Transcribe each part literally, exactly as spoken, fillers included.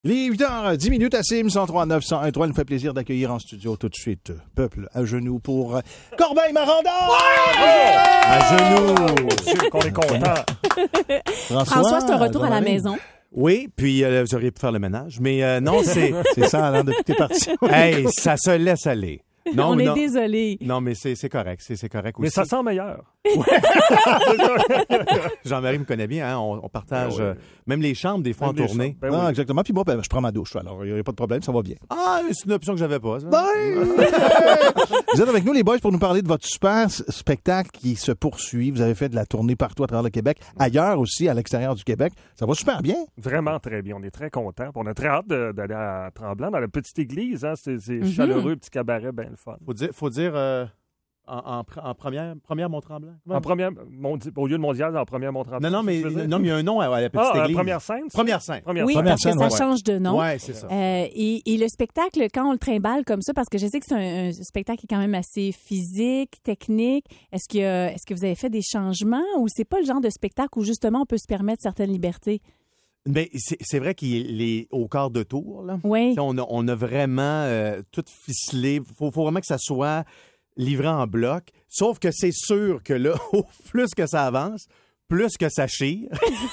Il est huit heures dix minutes à Sim, cent trois neuf cent un trois. Il nous fait plaisir d'accueillir en studio tout de suite, peuple à genoux pour Corbeil-Maranda! Ouais! À genoux! Sûr qu'on est content. François, François c'est un retour à la maison. Oui, puis euh, vous auriez pu faire le ménage, mais euh, non, c'est... c'est ça, alors, depuis que t'es parti. Hey, ça se laisse aller. Non, on est non, désolé. Non, mais c'est, c'est correct, c'est, c'est correct aussi. Mais ça sent meilleur. Jean-Marie me connaît bien, hein? on, on partage ben oui. euh, même les chambres des fois même en tournée. Ben non, oui. Exactement. Puis moi, ben, je prends ma douche, alors il n'y a pas de problème, ça va bien. Ah, c'est une option que j'avais pas. Ça. Ben... Vous êtes avec nous, les boys, pour nous parler de votre super spectacle qui se poursuit. Vous avez fait de la tournée partout à travers le Québec, ailleurs aussi, à l'extérieur du Québec. Ça va super bien. Vraiment très bien. On est très contents. On a très hâte de, d'aller à Tremblant, dans la petite église. Hein? C'est, c'est mm-hmm. chaleureux, petit cabaret, bien le fun. Faut dire, faut dire euh, en, en, en première, première Mont-Tremblant. En première, mondi- au lieu de mondial, en première Mont-Tremblant. Non, non, mais non, mais il y a un nom à, à la petite ah, église. Première scène. Première scène. Première oui, première parce scène, que ça ouais. change de nom. Oui, c'est ça. Euh, et, et le spectacle, quand on le trimballe comme ça, parce que je sais que c'est un, un spectacle qui est quand même assez physique, technique, est-ce que, est-ce que vous avez fait des changements ou c'est pas le genre de spectacle où justement on peut se permettre certaines libertés? Mais c'est, c'est vrai qu'il est au quart de tour. Là. Oui. On a, on a vraiment euh, tout ficelé. Il faut, faut vraiment que ça soit livré en bloc. Sauf que c'est sûr que là, plus que ça avance, plus que ça chire.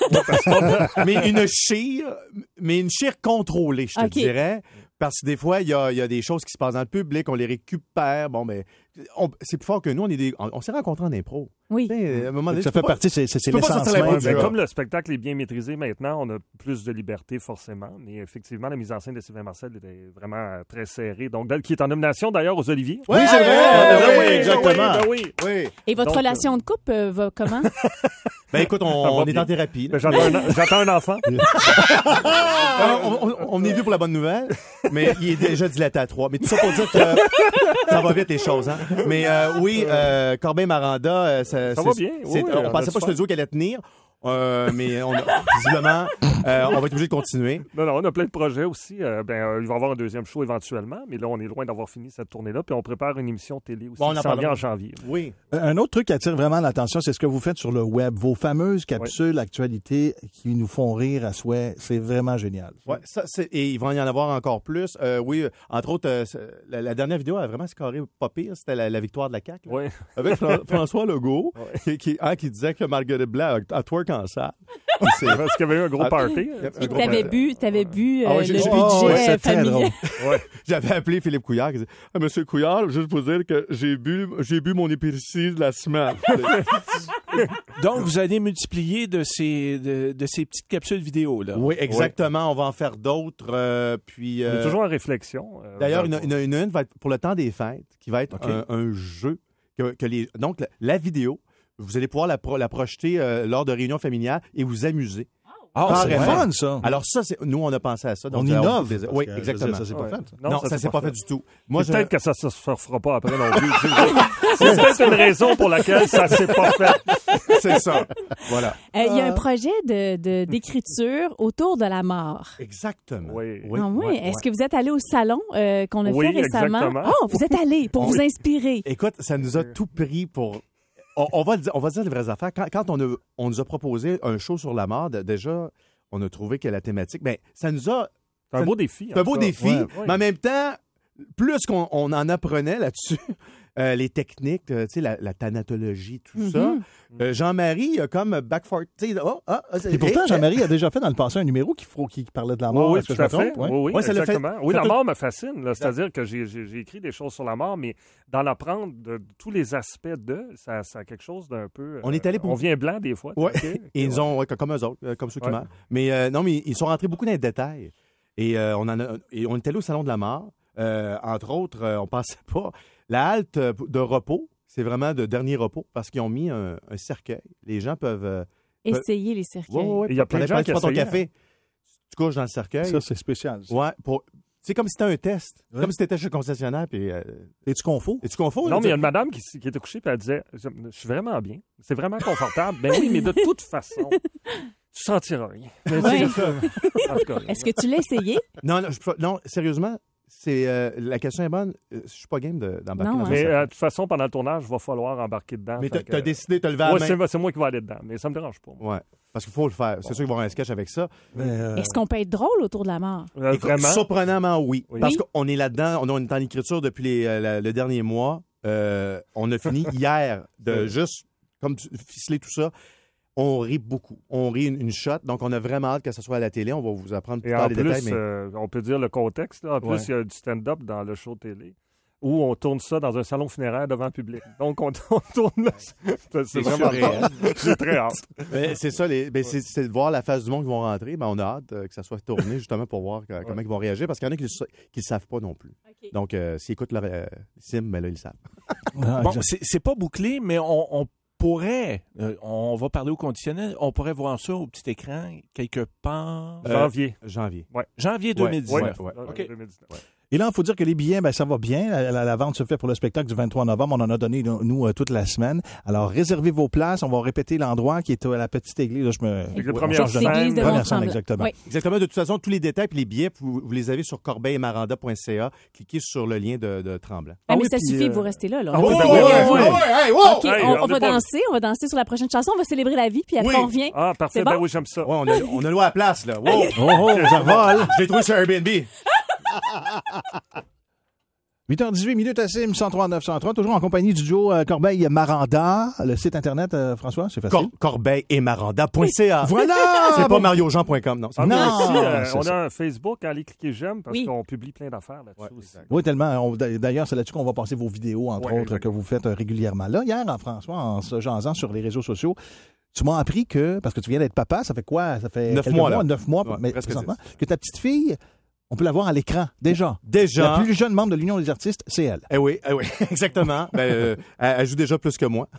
mais une chire, mais une chire contrôlée, je te okay. dirais. Parce que des fois, il y a, y a des choses qui se passent dans le public, on les récupère. Bon, mais on, c'est plus fort que nous. On, est des, on, on s'est rencontrés en impro. Oui. À un moment donné, ça fait pas, partie, c'est, c'est, c'est l'essence même. Ben, comme le spectacle est bien maîtrisé maintenant, on a plus de liberté forcément. Mais effectivement, la mise en scène de Sylvain Marcel était vraiment très serrée. Donc, qui est en nomination d'ailleurs aux Oliviers. Oui, c'est vrai. Ah, oui, oui, exactement. Ben oui, ben oui. oui. Et votre Donc, relation euh... de couple euh, va comment? Ben écoute, on, on est en thérapie. Ben, j'attends, un, j'attends un enfant. on, on, on est vu pour la bonne nouvelle, mais il est déjà dilaté à trois. Mais tout ça pour dire que ça va vite les choses. Hein? Mais euh, oui, euh, Corbeil-Maranda, euh, ça, ça va bien. Oui, oui, on pensait pas que ce duo qu'elle allait tenir. Euh, mais on a, visiblement, euh, on va être obligé de continuer. Non, non, on a plein de projets aussi. Euh, ben, euh, il va y avoir un deuxième show éventuellement, mais là, on est loin d'avoir fini cette tournée-là. Puis on prépare une émission télé aussi bon, qui s'en vient en janvier. Oui. Un autre truc qui attire vraiment l'attention, c'est ce que vous faites sur le web. Vos fameuses capsules oui. actualités qui nous font rire à souhait. C'est vraiment génial. Ouais, ça, c'est, et il va y en avoir encore plus. Euh, oui, entre autres, euh, la, la dernière vidéo a vraiment scoré pas pire. C'était la, la victoire de la C A Q. Oui. Avec François Legault, ouais. qui, qui, hein, qui disait que Marguerite Blanc a twerk en salle. C'est parce qu'il y avait eu un gros party. Puis t'avais bu, t'avais bu euh, ah ouais, le budget oh, ouais, familial. Ouais. J'avais appelé Philippe Couillard qui disait ah, Monsieur Couillard, juste pour dire que j'ai bu, j'ai bu mon épicérie de la semaine. Donc, vous allez multiplier de ces, de, de ces petites capsules vidéo, là. Oui, exactement. Ouais. On va en faire d'autres. Euh, puis, euh... On est toujours en réflexion. Euh, D'ailleurs, une, une, une, une va être pour le temps des fêtes, qui va être okay. un, un jeu. Que, que les, donc, la, la vidéo, vous allez pouvoir la, pro, la projeter euh, lors de réunions familiales et vous amuser. Ah, ah, c'est fun, ça. Alors ça, c'est, nous, on a pensé à ça. Donc, on innove. Euh, on, oui, exactement. Ça, ça s'est pas ouais. fait. Non, non ça, ça s'est pas fait. fait du tout. Moi, je... Peut-être que ça ne se fera pas après non plus. C'est peut-être une raison pour laquelle ça s'est pas fait. C'est ça. Voilà. Il euh, y a un projet de, de, d'écriture autour de la mort. Exactement. Oui. oui. Ah, oui. Ouais, Est-ce ouais. que vous êtes allé au salon euh, qu'on a oui, fait récemment? Exactement. Oh, vous êtes allé pour oui. vous inspirer. Écoute, ça nous a tout pris pour... On, on, va dire, on va dire les vraies affaires. Quand, quand on, a, on nous a proposé un show sur la mort, déjà, on a trouvé que la thématique... Ben, ça nous a... C'est un beau défi. C'est un beau cas. défi, ouais, mais en même temps, plus qu'on on en apprenait là-dessus, euh, les techniques, euh, tu sais, la, la thanatologie, tout mm-hmm. ça, euh, Jean-Marie a comme backford... Oh, ah, et pourtant, Jean-Marie a déjà fait dans le passé un numéro qui, qui parlait de la mort. Oui, est-ce tout que à je fait. Oui, oui, oui, ouais, exactement. Fait... Oui, la mort me fascine. Là. C'est-à-dire que j'ai, j'ai, j'ai écrit des choses sur la mort, mais dans l'apprendre de, de tous les aspects de, ça, ça a quelque chose d'un peu... On est allé pour... On vient blanc des fois. Oui, okay, et ils ouais. ont, ouais, comme eux autres, comme ceux qui ouais. meurent. Mais euh, non, mais ils sont rentrés beaucoup dans les détails. Et, euh, on, en a, et on est allé au Salon de la mort. Euh, entre autres, euh, on pensait pas... La halte de repos, c'est vraiment de dernier repos parce qu'ils ont mis un, un cercueil. Les gens peuvent... Euh, Essayer les cercueils. Oui, oui, oui. Il y a plein de gens qui prends ton café, tu couches dans le cercueil. Ça, c'est spécial. Ça. Ouais, pour... C'est comme si c'était un test. Ouais. Comme si tu étais chez le concessionnaire. Puis, euh... Es-tu confort? Es-tu confort? Non, mais il y a une madame qui, qui était couchée et elle disait je, je suis vraiment bien. C'est vraiment confortable. Ben oui, mais de toute façon, tu sentiras rien. Oui. En tout cas, est-ce que tu l'as essayé? Non, non, je, non, sérieusement, c'est, euh, la question est bonne. Je suis pas game de, d'embarquer Non, dans hein. un Mais cercle. euh, de toute façon, pendant le tournage, il va falloir embarquer dedans. Mais fait t'as, que- t'as décidé de te lever à Ouais, la main. c'est, c'est moi qui vais aller dedans, mais ça me dérange pas. moi. Ouais. Parce qu'il faut le faire. C'est sûr qu'il va y avoir un sketch avec ça. Mais, euh, Est-ce qu'on peut être drôle autour de la mort? Euh, Écoute, vraiment? surprenamment, oui. Oui. Parce Oui. qu'on est là-dedans, on est en écriture depuis les, euh, la- le dernier mois. Euh, on a fini hier de juste, comme ficeler tout ça. On rit beaucoup. On rit une, une shot. Donc, on a vraiment hâte que ce soit à la télé. On va vous apprendre plus Et tard en les plus, détails. Mais... euh, on peut dire le contexte. Là. En Ouais. plus, il y a du stand-up dans le show télé où on tourne ça dans un salon funéraire devant le public. Donc, on, on tourne là. C'est, c'est vraiment surréel. J'ai très hâte. Mais c'est ça, les, ben, c'est, c'est de voir la face du monde qui vont rentrer. Ben, on a hâte euh, que ça soit tourné justement pour voir que- comment ils vont réagir. Parce qu'il y en a qui ne le savent pas non plus. OK. Donc, euh, s'ils écoutent leur euh, sim, ben là, ils le savent. ah, Bon, exact. c'est, c'est pas bouclé, mais on, on pourrait, euh, on va parler au conditionnel, on pourrait voir ça au petit écran quelque part. Euh, Janvier. Janvier. Janvier deux mille dix-neuf. Ouais, ouais. Euh, OK. deux mille dix-neuf. Et là, il faut dire que les billets, ben, ça va bien. La, la- la vente se fait pour le spectacle du vingt-trois novembre. On en a donné, nous, euh, toute la semaine. Alors, réservez vos places. On va répéter l'endroit qui est à la petite église. Là, je me... Avec les Ouais, premières on cherche scènes. de- L'église de Première Mont-Tremblant. scène, exactement. Oui. Exactement. De toute façon, tous les détails et les billets, vous, vous les avez sur corbeil et maranda point c a. Cliquez sur le lien de, de Tremblant. Ah, mais oui, ça puis, suffit, euh, vous restez là. là. Ah On oui, peut ben pas- oui, Ouais, oui, ouais. hey, wow! OK, Hey, on, on on va est pas- danser, on va danser sur la prochaine chanson, on va célébrer la vie, puis après Oui. on revient. Ah, parfait. C'est Ben bon? oui, j'aime ça. Ouais, on a, on a loué à la place, là. Wow! Oh, oh, ça vole. Je l'ai trouvé sur Airbnb. huit heures dix-huit minutes à Sim, cent trois neuf cent trois, toujours en compagnie du duo euh, Corbeil-Maranda. Le site Internet, euh, François, c'est facile. Cor- corbeil et maranda point c a. Voilà! C'est pas Bon. mario jean point com, non. Ah, Non, mais aussi, euh, c'est on ça. a un Facebook, allez cliquer j'aime parce Oui. qu'on publie plein d'affaires là-dessus Ouais, aussi. exact. Oui, tellement. On- D'ailleurs, c'est là-dessus qu'on va passer vos vidéos, entre Ouais, autres, exact. que vous faites euh, régulièrement. Là, hier, en François, en se jasant sur les réseaux sociaux, tu m'as appris que, parce que tu viens d'être papa, ça fait quoi? Ça fait Neuf quelques mois, là. Neuf mois, Ouais, mais presque présentement, que ta petite fille, on peut la voir à l'écran, déjà. Déjà. La plus jeune membre de l'Union des artistes, c'est elle. Eh oui, eh oui, exactement. Ben, euh, elle, elle joue déjà plus que moi.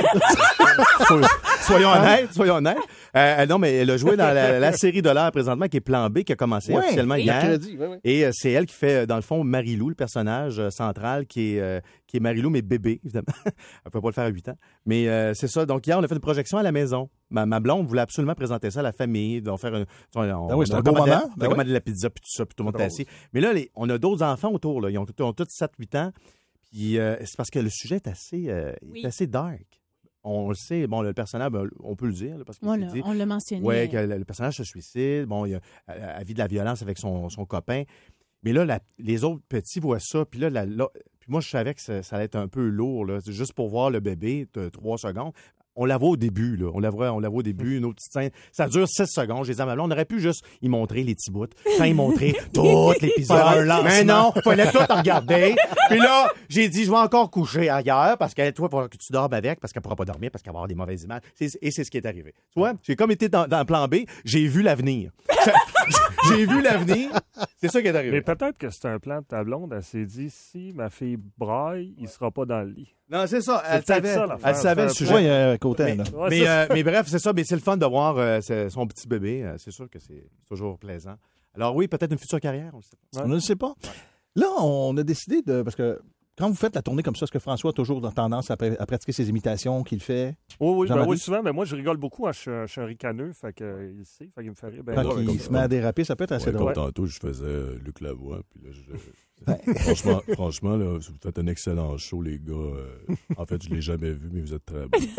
soyons honnêtes, soyons honnêtes. Euh, euh, non, mais elle a joué dans la, la série de l'heure présentement qui est Plan B, qui a commencé Ouais, officiellement hier. mercredi, oui, oui. Et euh, c'est elle qui fait, euh, dans le fond, Marie-Lou, le personnage euh, central, qui est, euh, qui est Marie-Lou, mais bébé, évidemment. Elle ne peut pas le faire à huit ans. Mais euh, c'est ça. Donc, hier, on a fait une projection à la maison. Ma, ma blonde voulait absolument présenter ça à la famille. Donc, faire une, on, on, Ben oui, c'est on a un beau commandé- moment. On Ben a oui. commandé de la pizza, puis tout ça, puis tout le monde C'est était assis. Mais là, les- on a d'autres enfants autour. Là. Ils ont, ils ont tous sept huit ans. Puis euh, c'est parce que le sujet est assez, euh, Oui. est assez dark. On le sait. Bon, le personnage, ben, on peut le dire. Là, parce que On c'est l'a- dit. on l'a mentionné. Ouais, que le, le personnage se suicide. Bon, il a, elle, elle vit de la violence avec son, son copain. Mais là, la- les autres petits voient ça. Puis là, la- là- puis moi, je savais que ça, ça allait être un peu lourd. Là, C'est juste pour voir le bébé, de trois secondes. On la voit au début, là. On la voit, on la voit au début, une autre petite scène. Ça dure six secondes. J'ai dit à ma blonde, on aurait pu juste y montrer les petits bouts. Sans y montrer tout l'épisode. Faire un lancement. Mais non, fallait tout regarder. Puis là, j'ai dit, je vais encore coucher ailleurs parce que toi, il faut que tu dormes avec parce qu'elle pourra pas dormir parce qu'elle va avoir des mauvaises images. C'est- et c'est ce qui est arrivé. Tu vois, j'ai comme été dans, dans plan B, j'ai vu l'avenir. J'ai vu l'avenir. C'est ça qui est arrivé. Mais peut-être que c'est un plan de ta blonde. Elle s'est dit, si ma fille braille, il sera pas dans le lit. Non, c'est ça. Elle peut-être savait, ça, l'affaire. elle savait le C'est un sujet. Oui, euh, côté, Mais, là. Ouais, mais, ça, euh, mais bref, c'est ça. Mais c'est le fun de voir euh, c'est- son petit bébé. Euh, C'est sûr que c'est toujours plaisant. Alors oui, peut-être une future carrière. On le sait pas. On ne le sait pas. Là, on a décidé de... Parce que quand vous faites la tournée comme ça, est-ce que François a toujours tendance à, pra- à pratiquer ses imitations qu'il fait? Oui, oui, ben Jean-Marie? oui, souvent. Mais moi, je rigole beaucoup. Hein, je, suis un- je suis un ricaneux. Fait que, euh, il le sait. Fait qu'il me fait rire. Ben, Quand drôle, il comme se ça. met à déraper, ça peut être assez Ouais, drôle. comme tantôt, je faisais euh, Luc Lavoie, puis là, je... franchement, franchement là, vous faites un excellent show, les gars. Euh, en fait, je l'ai jamais vu, mais vous êtes très bons.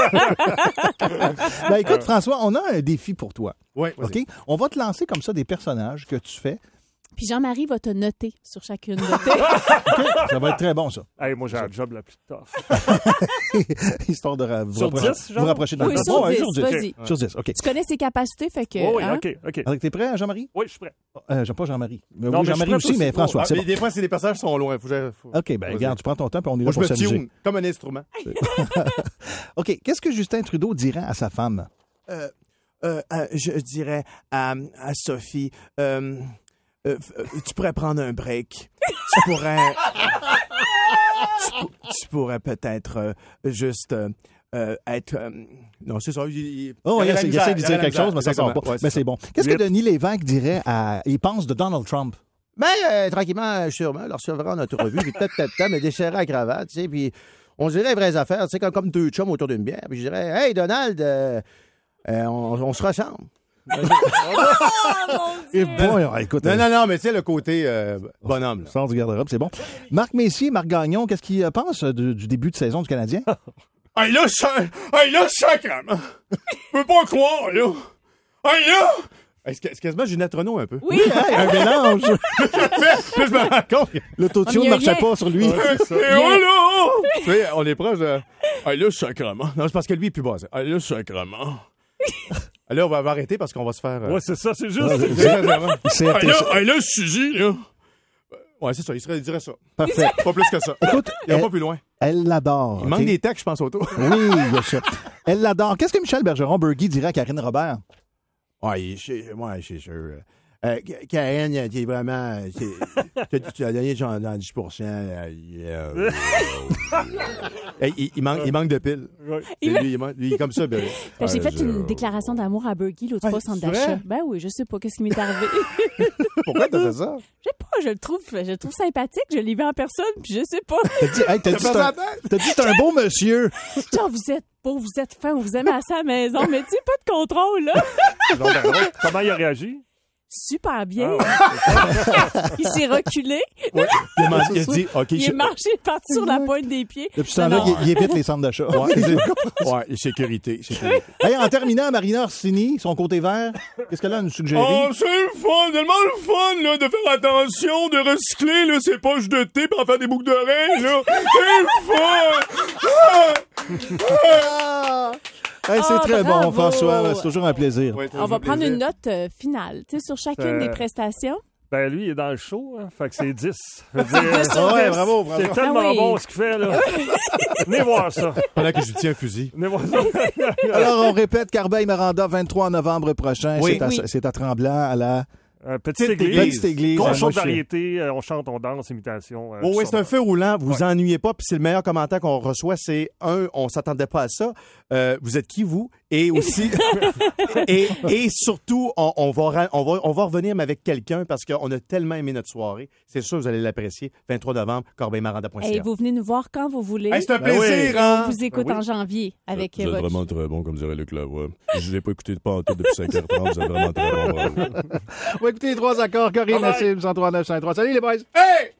Ben, écoute, François, on a un défi pour toi. Oui, OK? On va te lancer comme ça des personnages que tu fais. Puis Jean-Marie va te noter sur chacune de tes. Ça va être très bon, ça. Hey, moi, j'ai un job la plus tough. Histoire de ra- vous, Sur rapprocher, dix, vous genre? rapprocher dans Oui, le temps. sur Ouais, dix, vas-y. Sur dix, OK. Tu connais ses capacités, fait que. Oh, oui, hein? OK, OK. Alors, t'es prêt, Jean-Marie? Oui, je suis prêt. Euh, J'aime pas Jean-Marie. Mais Non, oui, mais je Jean-Marie suis aussi, prêt mais aussi. François, Ah, c'est mais bon. des fois, c'est des passages qui sont loin. Faut que je- faut- OK, ben Vas-y. regarde, tu prends ton temps, puis on est là Moi, je pour me s'amuser. tune comme un instrument. OK, qu'est-ce que Justin Trudeau dirait à sa femme? Euh, euh, euh, je dirais à, à Sophie, euh, euh, euh, tu pourrais prendre un break. Tu pourrais... tu, pour- tu pourrais peut-être euh, juste euh, euh, être... euh, non, c'est ça. Il, il- Oh, il il y a la essaie, il misère, essaie de il y a dire la quelque misère. chose, mais ça sort pas. Exactement. Ouais, Mais c'est bon. Qu'est-ce que Vite. Denis Lévesque dirait à... Il pense de Donald Trump? Ben, euh, tranquillement, sûrement, leur recevra notre revue, puis peut-être, peut-être, peut-être, me déchirer la cravate, tu sais, puis on dirait les vraies affaires, tu sais, comme, comme deux chums autour d'une bière, puis je dirais, hey, Donald, euh, euh, on, on se ressemble. Et bon, écoute, Non, non, non, mais tu sais, le côté euh, bonhomme. Là. sort du garde-robe, c'est bon. Marc Messier, Marc Gagnon, qu'est-ce qu'il euh, pense du, du début de saison du Canadien? Hey là, ça, hey là, sacrément. Je peux pas croire, là. Hey là! Est-ce que c'est quasiment Ginette Renault un peu? Oui, Hey, un mélange! Là, je me rends compte. L'autotune Ah, ne mais il y a marchait rien. pas sur lui. Et oh là! Tu sais, on est proche de... Hey là, sacrément. Non, c'est parce que lui est plus bas. Hey là, sacrément. Là, on va, on va arrêter parce qu'on va se faire... euh, Ouais, c'est ça, c'est juste. Il s'est Hey arrêté là, ça. hey là, Suzy, là. Ouais, c'est ça, il, serait, il dirait ça. Parfait. Pas plus que ça. Écoute, Il va elle, pas plus loin. elle l'adore. Il manque ok? des textes, je pense, autour. Oui, il y a ça. Elle l'adore. Qu'est-ce que Michel Bergeron-Bergy dirait à Karine Robert? Ouais, il est chez- ouais, c'est sûr. Euh, Karen, il est vraiment... c'est- tu, tu as donné genre dans dix pour cent. euh, il, euh, Hey, il, il manque, il manque de piles. Ouais. C'est lui, il, manque- lui, il est comme ça. Ben, Ben, j'ai ouais, fait je- une déclaration d'amour à Bergy l'autre Ouais, fois au centre c'est vrai? d'achat. Ben oui, je sais pas qu'est-ce qui m'est arrivé. Pourquoi t'as fait ça? Je sais pas, je le trouve, je le trouve sympathique, je l'ai vu en personne, puis je sais pas. T'as dit, hey, t'as dit, c'est un, t'as dit, c'est un beau monsieur. Genre, vous êtes beau, vous êtes fin, vous aimez assez à la maison, mais tu sais, pas de contrôle, là. Donc, ben, ouais. Comment il a réagi? Super bien. Ah, Il s'est reculé, Il a, mangé- il a dit, OK, il je- est marché, parti sur la pointe des pieds. Depuis ce temps-là, Non, non. il, il évite les centres d'achat. Ouais, c'est- ouais, sécurité, sécurité. Hey, en terminant, Marina Orsini, son côté vert, qu'est-ce qu'elle a à nous suggérer? Oh, c'est le fun, tellement le fun, là, de faire attention, de recycler, là, ses poches de thé pour en faire des boucles d'oreilles, là. C'est le fun! Ah! Hey, c'est Ah, très bravo! bon, François. C'est toujours un plaisir. Ouais, On va prendre une note euh, finale, tu sais, sur chacune Euh, des prestations. Ben, lui, il est dans le show, hein, fait que c'est dix. Je veux dire, dix sur Ouais, dix. bravo, bravo. c'est tellement Ah oui. bon ce qu'il fait, là. Venez voir ça. Pendant que je tiens un fusil. Venez voir ça. Alors, on répète, Carbeil-Miranda, vingt-trois novembre prochain. Oui. C'est à, Oui. c'est à Tremblant, à la Euh, petite Petite église. petite église. On Ah, moi, chante je sais. variété, euh, on chante, on danse, imitation. euh, Oh, tout oui, ça. c'est un feu roulant. Vous vous ennuyez pas. Puis c'est le meilleur commentaire qu'on reçoit. C'est un, on s'attendait pas à ça. Euh, vous êtes qui, vous? Et aussi, et, et surtout, on, on, va, ra- on, va, on va revenir mais avec quelqu'un parce qu'on a tellement aimé notre soirée. C'est sûr, vous allez l'apprécier. vingt-trois novembre, corbeil maranda point c a. Et vous venez nous voir quand vous voulez. Hey, c'est un Ben plaisir, oui. hein? On vous écoute Ben oui. en janvier avec Vous euh, êtes votre... vraiment très bon, comme dirait Luc Lavoie. Je l'ai pas écouté de pantoute depuis cinq heures trente, vous êtes vraiment très bon. Bravo. On va écouter les trois accords. Corinne, Nassim, cent trois neuf cent trois. Salut les boys! Hey!